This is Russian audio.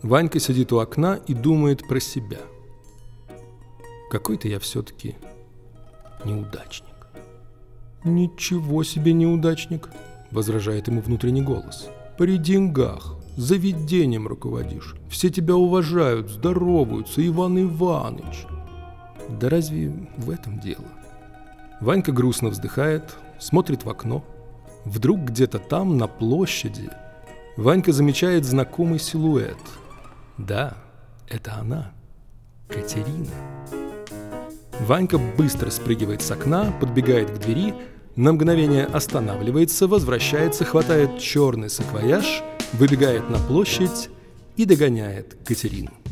Ванька сидит у окна и думает про себя. Какой-то я все-таки неудачник. «Ничего себе неудачник!» — возражает ему внутренний голос. «При деньгах, заведением руководишь, все тебя уважают, здороваются, Иван Иваныч!» Да разве в этом дело? Ванька грустно вздыхает, смотрит в окно. Вдруг где-то там, на площади, Ванька замечает знакомый силуэт. Да, это она, Катерина. Ванька быстро спрыгивает с окна, подбегает к двери, на мгновение останавливается, возвращается, хватает черный саквояж, выбегает на площадь и догоняет Катерину.